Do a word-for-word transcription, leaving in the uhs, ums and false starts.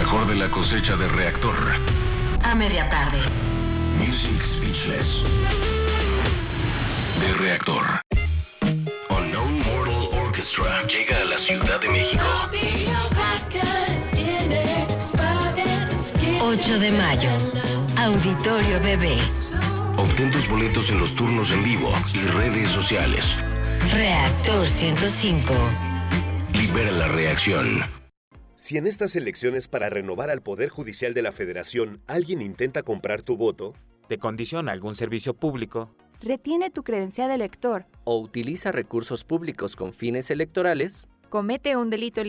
mejor de la cosecha de Reactor. A media tarde. Music Speechless. De Reactor. Unknown Mortal Orchestra llega a la Ciudad de México. ocho de mayo. Auditorio Bebé. Obtén tus boletos en los turnos en vivo y redes sociales. Reactor ciento cinco. Libera la reacción. Si en estas elecciones para renovar al Poder Judicial de la Federación alguien intenta comprar tu voto, te condiciona algún servicio público, retiene tu credencial de elector o utiliza recursos públicos con fines electorales, comete un delito